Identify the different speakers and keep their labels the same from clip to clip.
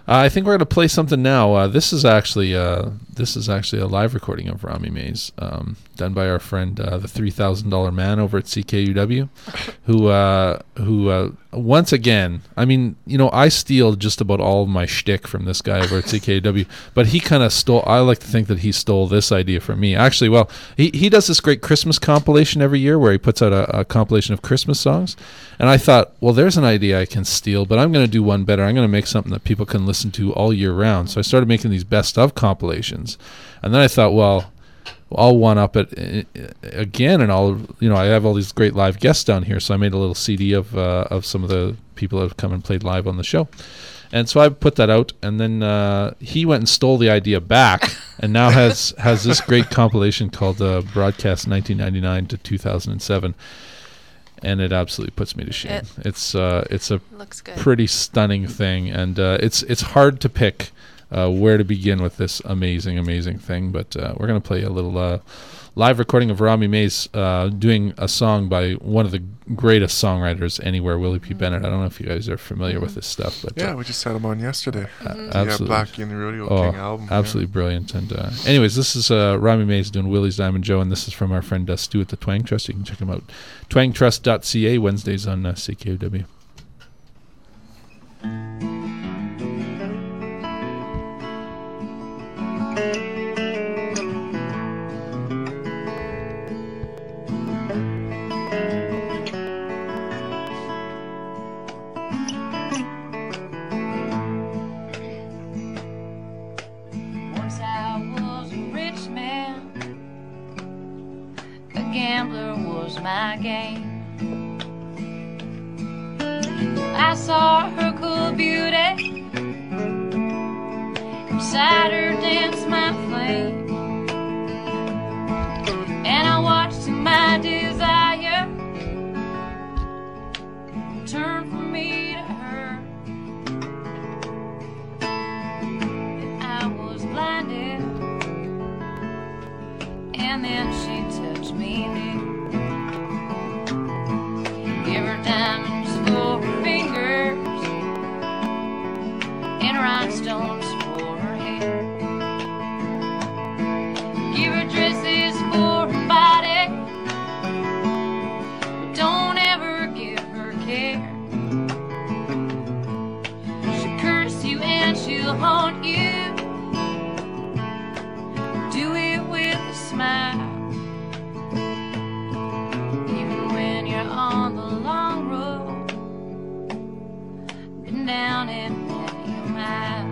Speaker 1: I think we're going to play something now. This is actually a live recording of Rami Mays, done by our friend, the $3,000 man over at CKUW, who once again, I mean, I steal just about all of my shtick from this guy over at CKUW, but he kind of stole. I like to think that he stole this idea from me. Actually, well, he does this great Christmas compilation every year where he puts out a compilation of Christmas songs, and I thought, well, there's an idea I can steal, but I'm going to do one better. I'm going to make something that people can listen to all year round. So I started making these best of compilations, and then I thought, well, I'll one up it again, and I have all these great live guests down here, so I made a little CD of some of the people that have come and played live on the show, and so I put that out, and then he went and stole the idea back, and now has this great compilation called Broadcast 1999 to 2007. And it absolutely puts me to shame. It's a pretty stunning thing, and it's hard to pick where to begin with this amazing thing. But we're going to play a little live recording of Rami Mays doing a song by one of the greatest songwriters anywhere, Willie P. Bennett. I don't know if you guys are familiar with this stuff, but
Speaker 2: yeah, we just had him on yesterday.
Speaker 1: Absolutely,
Speaker 2: Blackie and the Rodeo King album.
Speaker 1: Absolutely brilliant. And anyways, this is Rami Mays doing Willie's Diamond Joe, and this is from our friend Stu at the Twang Trust. You can check him out, twangtrust.ca, Wednesdays on CKUW.
Speaker 3: Gambler was my game. I saw her cool beauty, beside her dance my flame, and I watched my desire turn from me to her, and I was blinded, and then she touched me near. Give her diamonds for her fingers and rhinestones for her hair. Give her dresses for her body, but don't ever give her care. She'll curse you and she'll haunt you. Do it with a smile. On the long road, been down it many a mile.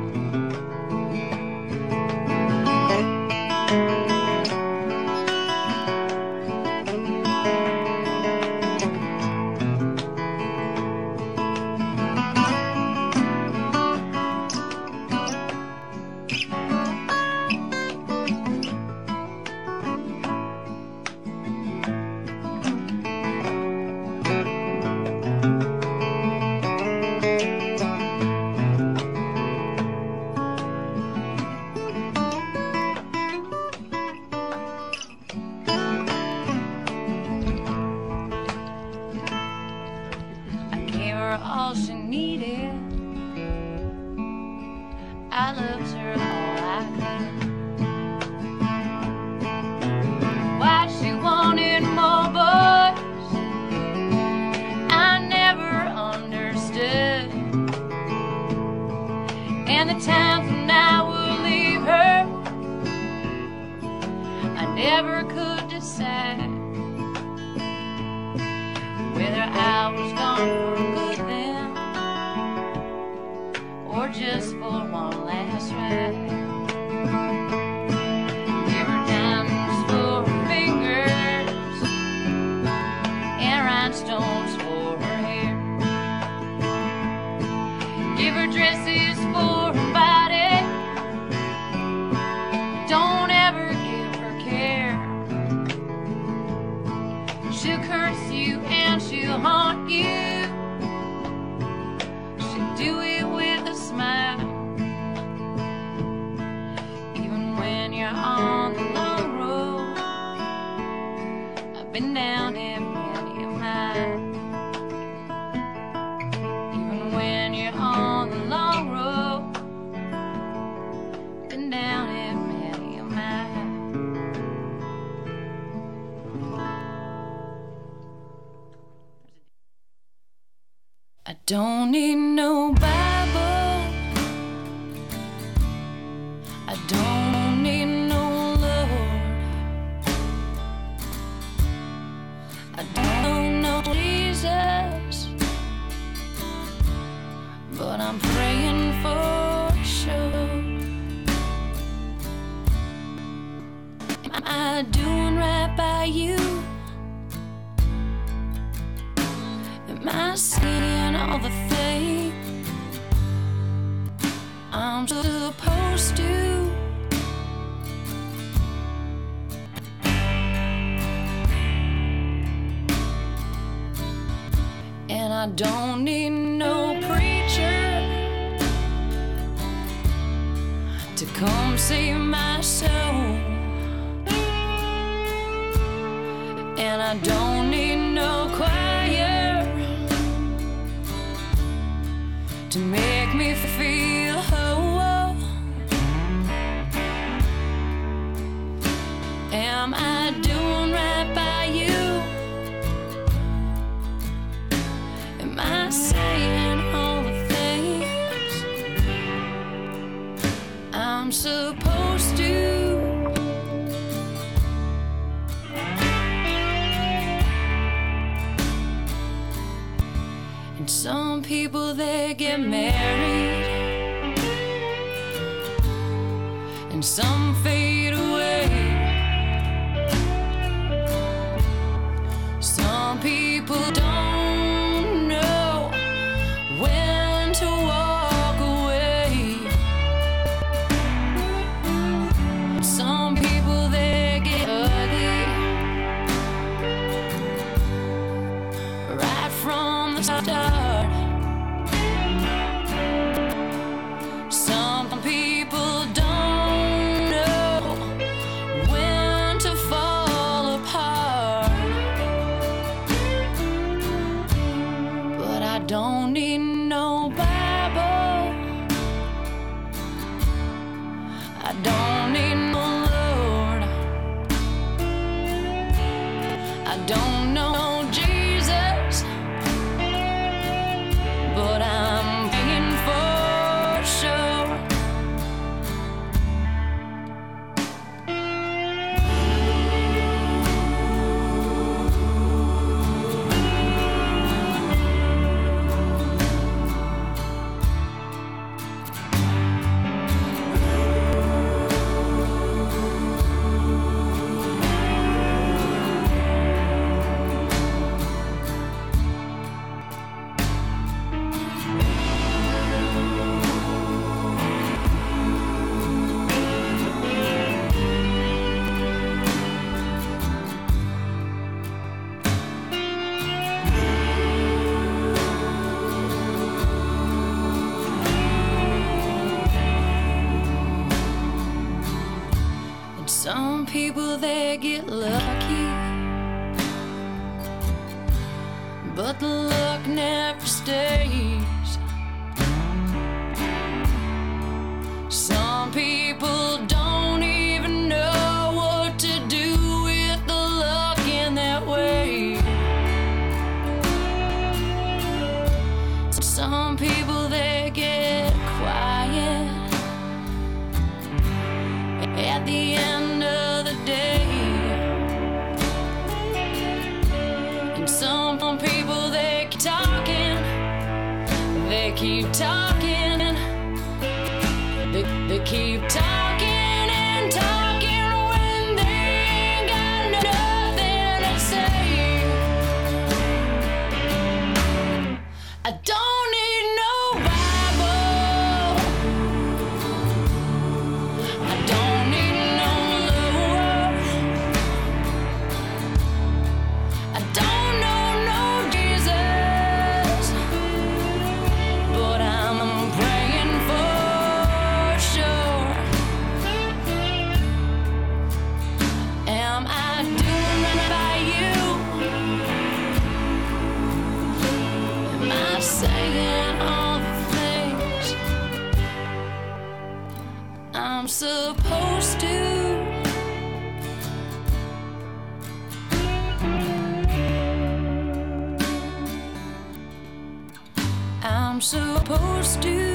Speaker 3: All she needed, I loved her all I could. Why she wanted more boys, I never understood. And the times when I would leave her, I never could decide whether I was gone for good then, or just for one last ride. Give her diamonds for her fingers and rhinestones for her hair. Give her dresses for her body, don't ever give her care. She'll curse you and she'll haunt you. She'll do it with a smile. Even when you're on the long road, I've been down it many a mile. Even when you're on the long road, don't need no Bible. I don't need no Lord. I don't know Jesus, but I'm praying for sure. Am I doing right by you? Am I seeing all the things I'm supposed to? And I don't need no preacher to come save my soul. And I don't need no choir to make me feel whole. Am I doing right by you? Am I saying all the things I'm supposed to? And some people, they get married, and some fade away. Some people don't know when to walk away. Some people, they get ugly right from the start. Some people don't know when to fall apart. But I don't need no Bible. I don't need no Lord. I don't know Jesus, but I'm praying for sure. Some people, they get lucky, but the luck never stays. Some people don't even know what to do with the luck in that way. Some people, they get quiet at the end of the day. And some people, they keep talking, they keep talking, they keep talking and talking when they ain't got nothing to say. I don't need no Bible. I don't need no Lord. I don't know no Jesus, but I'm praying for sure. Am I doing right by you? Am I saying all the things I'm supposed to? I'm supposed to.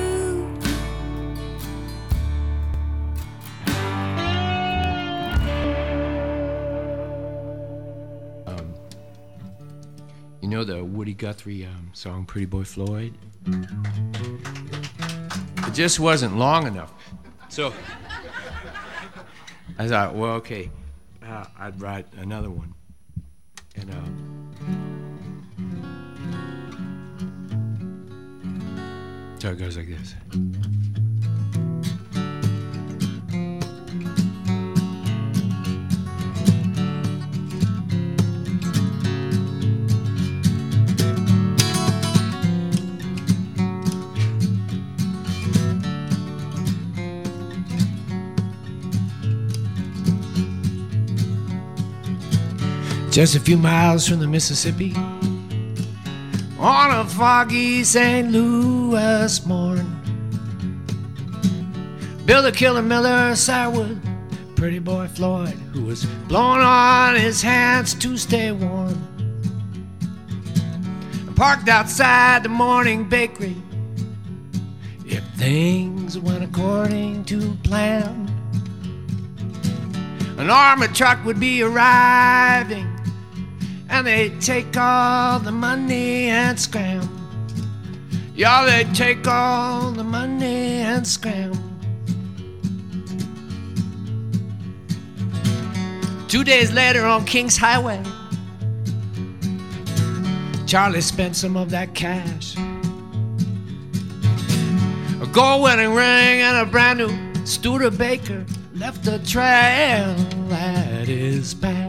Speaker 4: You know the Woody Guthrie song Pretty Boy Floyd? It just wasn't long enough. So I thought, well, okay, I'd write another one. And so it goes like this. Just a few miles from the Mississippi, on a foggy St. Louis morn, Bill the Killer Miller sat with Pretty Boy Floyd, who was blowing on his hands to stay warm, and parked outside the morning bakery. If things went according to plan, an armored truck would be arriving, and they'd take all the money and scram. Yeah, they'd take all the money and scram. 2 days later on King's Highway, Charlie spent some of that cash. A gold wedding ring and a brand new Studebaker left a trail at his back.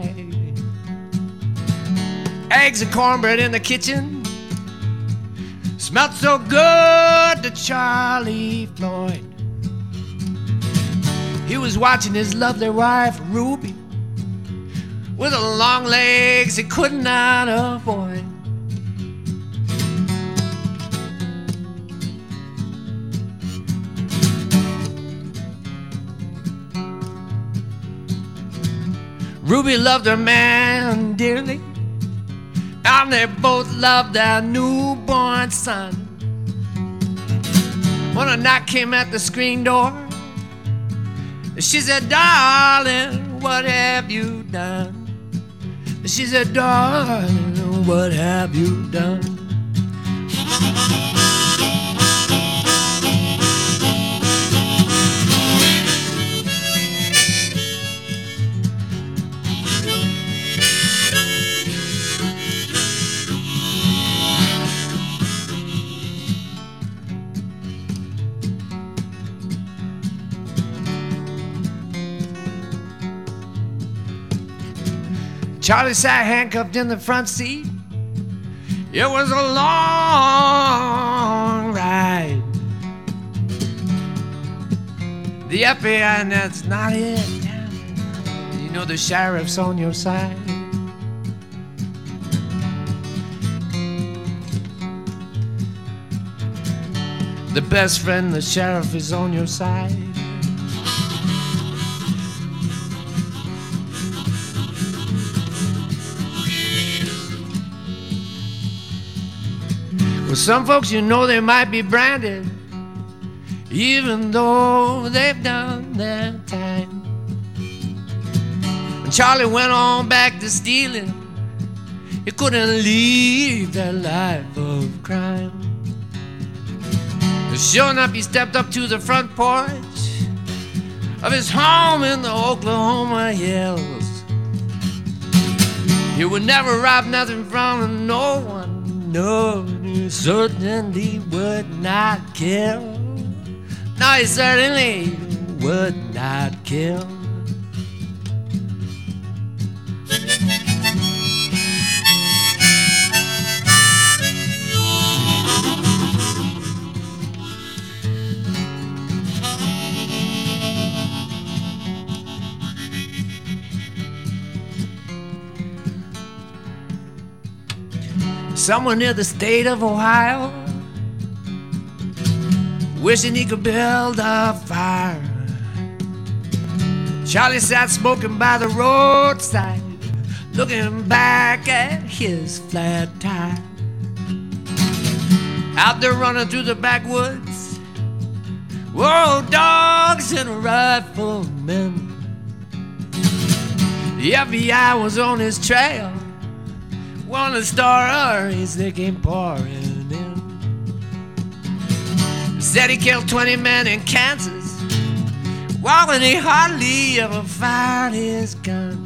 Speaker 4: Eggs and cornbread in the kitchen smelled so good to Charlie Floyd. He was watching his lovely wife Ruby with the long legs he could not avoid. Ruby loved her man dearly, and they both loved their newborn son. When a knock came at the screen door, she said, "Darling, what have you done?" She said, "Darling, what have you done?" Charlie sat handcuffed in the front seat. It was a long ride. The FBI, and that's not it. You know the sheriff's on your side. The best friend, the sheriff, is on your side. Well, some folks, you know, they might be branded, even though they've done their time. And Charlie went on back to stealing. He couldn't leave that life of crime. And sure enough, he stepped up to the front porch of his home in the Oklahoma hills. He would never rob nothing from no one. No, he certainly would not kill. No, he certainly would not kill. Somewhere near the state of Ohio, wishing he could build a fire, Charlie sat smoking by the roadside, looking back at his flat tire. out there running through the backwoods. Whoa, dogs and a rifle of men. The FBI was on his trail. One stories they came pouring in. Said he killed 20 men in Kansas, while he hardly ever fired his gun.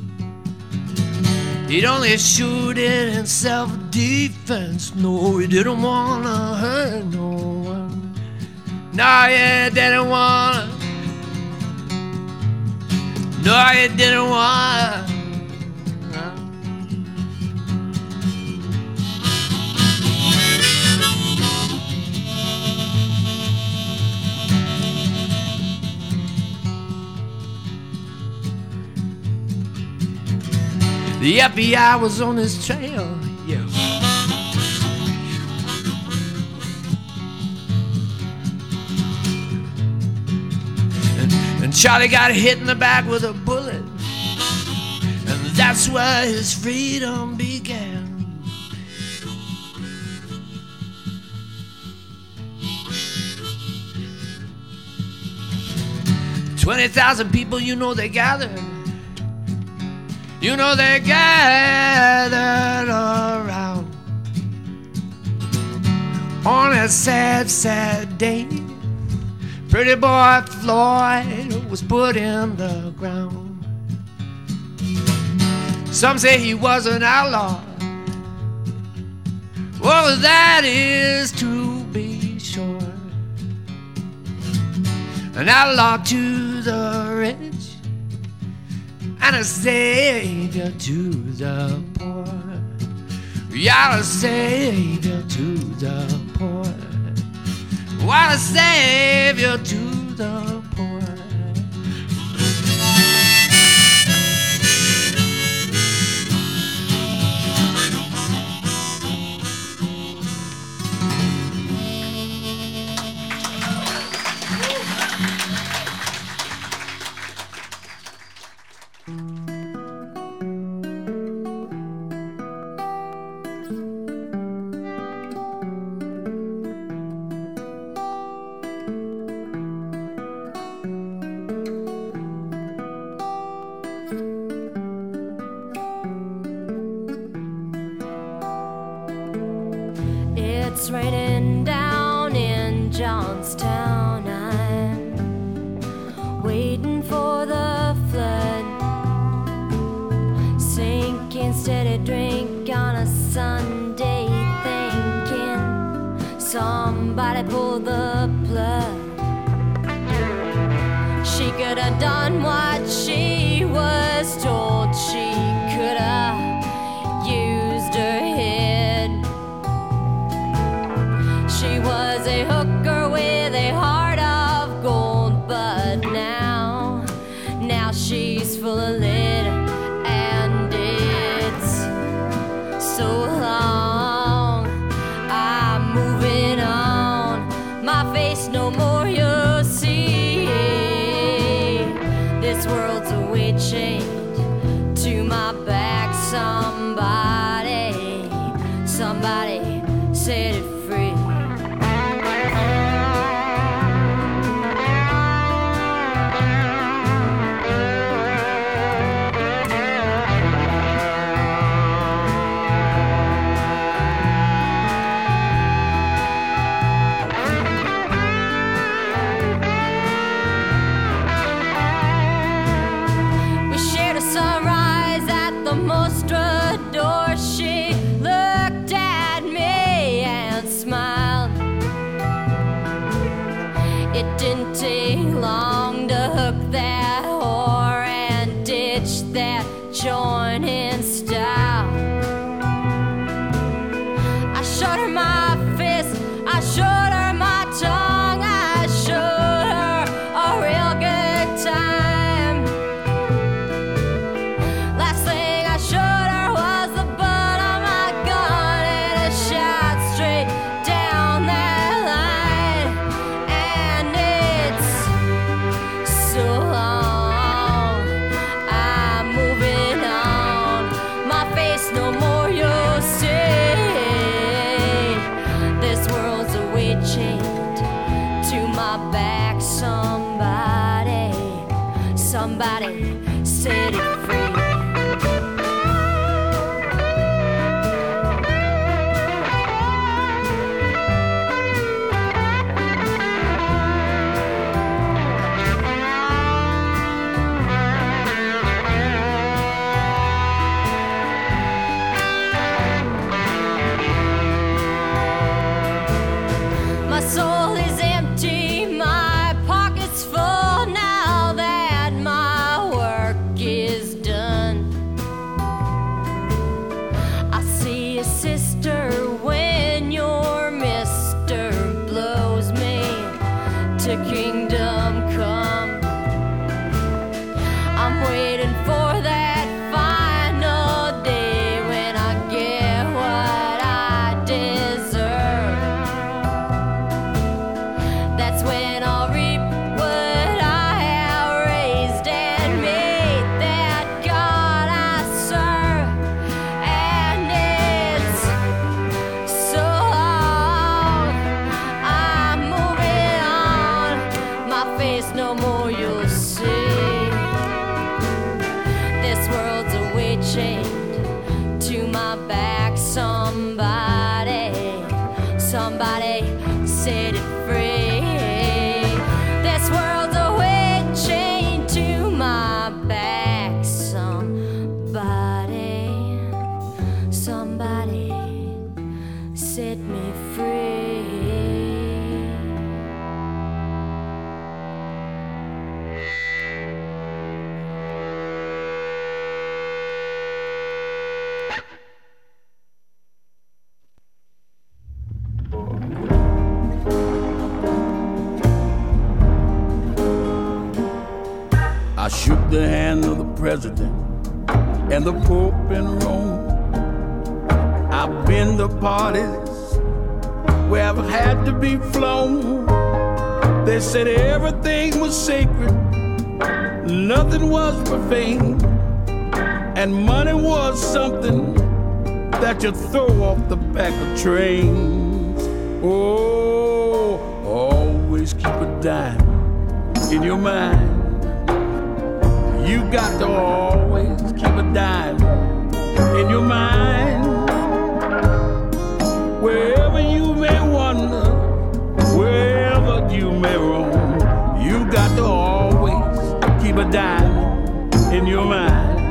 Speaker 4: He'd only shoot it in self-defense. No, he didn't wanna hurt no one. No, he didn't wanna. No, he didn't wanna. The FBI was on his trail, yeah. And Charlie got hit in the back with a bullet, and that's where his freedom began. $20,000 people, you know, they gathered. You know, they gathered around on a sad, sad day. Pretty boy Floyd was put in the ground. Some say he was an outlaw. Well, that is to be sure. An outlaw to the rich and a savior to the poor. Yeah, a savior to the poor. What a savior to the poor.
Speaker 5: It's raining down in Johnstown. I'm waiting for the flood. Sinking steady drink on a Sunday, thinking somebody pulled the plug. She could have done what she was told. She could have used her head. She was a hooker with a heart of gold, but now she's full of lead, and it's so long. I'm moving on, my face no more you'll see. This world's a weight chained to my back. Somebody set it free. Joining style. I showed her my fist, I showed her my tongue, I showed her a real good time. Last thing I showed her was the butt of my gun, and it shot straight down that line. And it's so long, I'm moving on. back. Somebody set it free. My soul is empty, my pocket's full now that my work is done. I see a sister when your mister blows me to kingdom come. I'm waiting for that final day when I get what I deserve. That's when I'll reap what I have raised and made that God I serve. And it's so long, I'm moving on. My face no more you'll see. This world's a weight chained to my back. Somebody set it free. This world's a weight chained to my back. Somebody set me free.
Speaker 6: I shook the hand of the president and the Pope in Rome. I've been to parties where I've had to be flown. They said everything was sacred, nothing was profane, and money was something that you throw off the back of trains. Oh, always keep a dime in your mind. You got to always keep a dime in your mind. Wherever you may wander, wherever you may roam, you got to always keep a dime in your mind.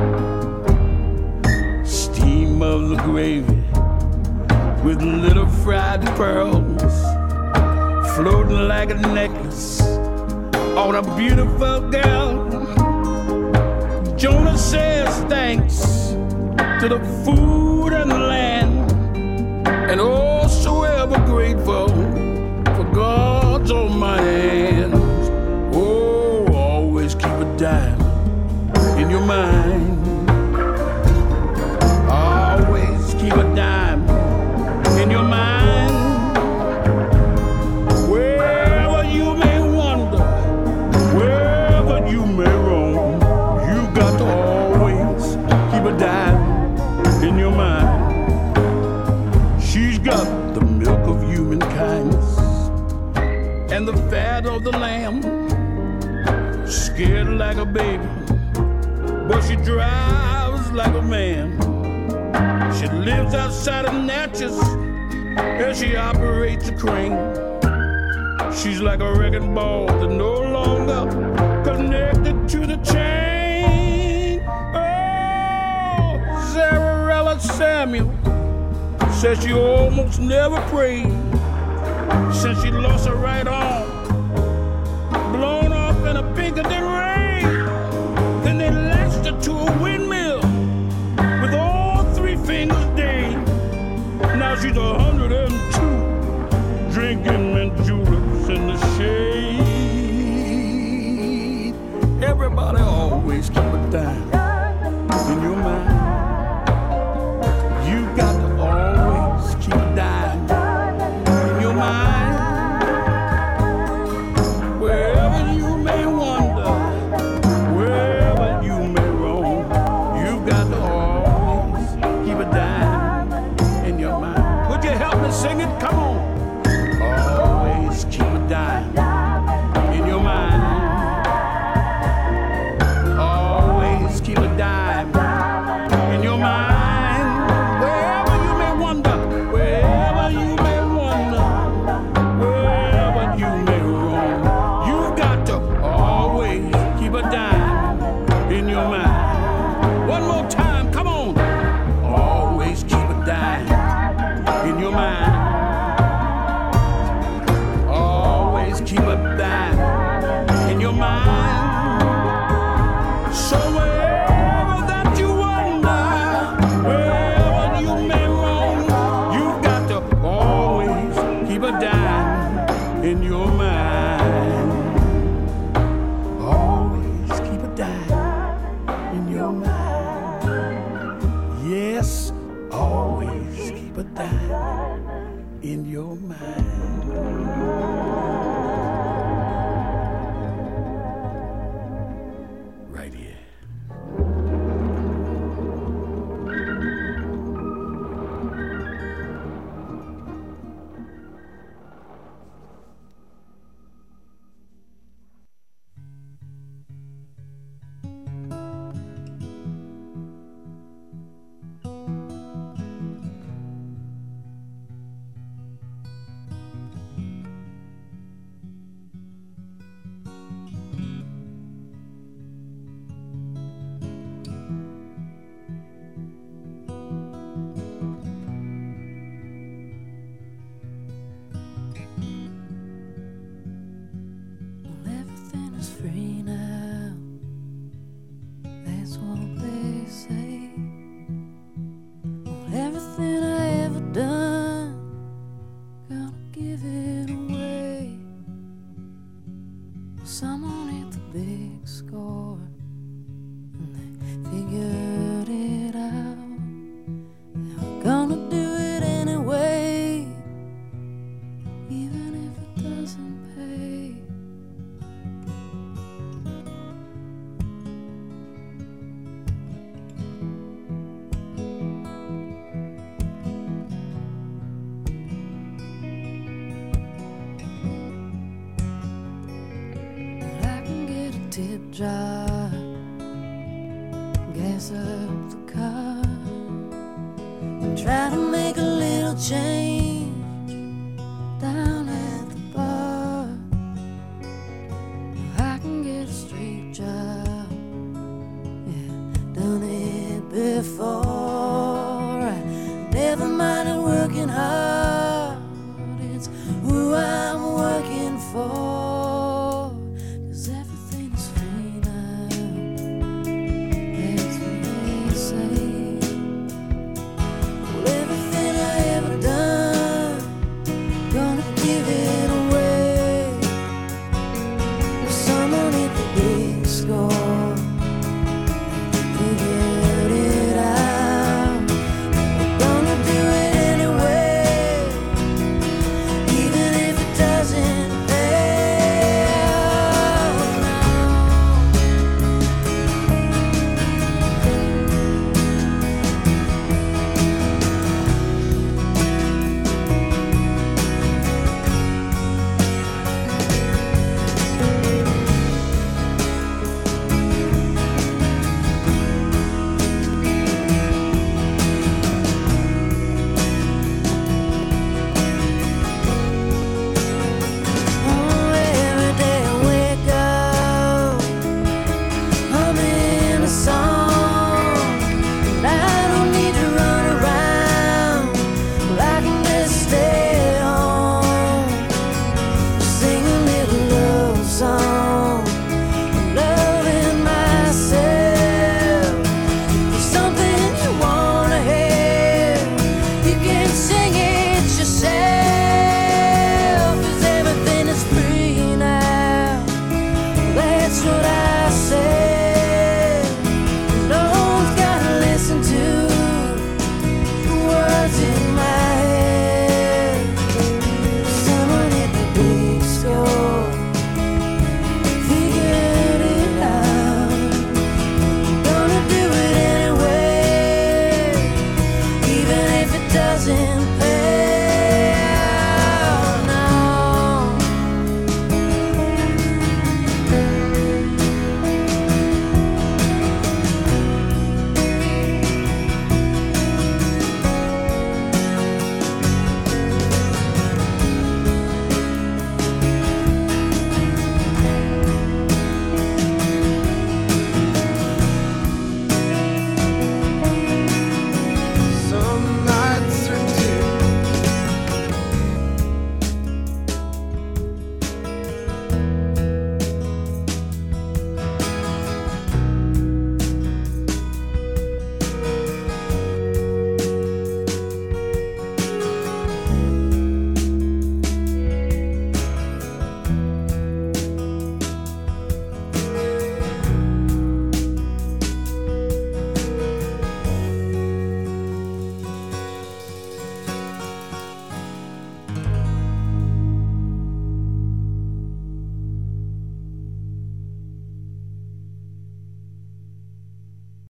Speaker 6: Steam of the gravy with little fried pearls floating like a necklace on a beautiful girl. Jonah says thanks to the food and the land, and oh, so ever grateful for God's almighty hands. Oh, always keep a dime in your mind. Always keep a dime in your mind. Wherever you may wander, wherever you may roam, you got to always keep a dime in your mind. She's got the milk of human kindness and the fat of the lamb. Scared like a baby, but she drives like a man. She lives outside of Natchez as she operates a crane. She's like a wrecking ball that no longer connected to the chain. Oh, Zarella Samuel says she almost never prayed since she lost her right arm, blown off in a Pinkerton rain. Then they latched her to a windmill with all 3 fingers dinged. Now she's 102, drinking mint juleps in the shade. Everybody always keep a dime in your mind. You got to always keep a dime in your mind. Wherever you may wander, wherever you may roam, you got to always keep a dime in your mind. Would you help me sing it? Come on. Always keep a dime
Speaker 5: free now. That's what they say. Well, everything I ever done, gonna give it away. Well, someone hit the big score, and they figured it out. They were gonna do it anyway, even if it doesn't pay. Tip jar, gas up the car, and try to make a little change down at the bar. I can get a straight job, yeah, done it before.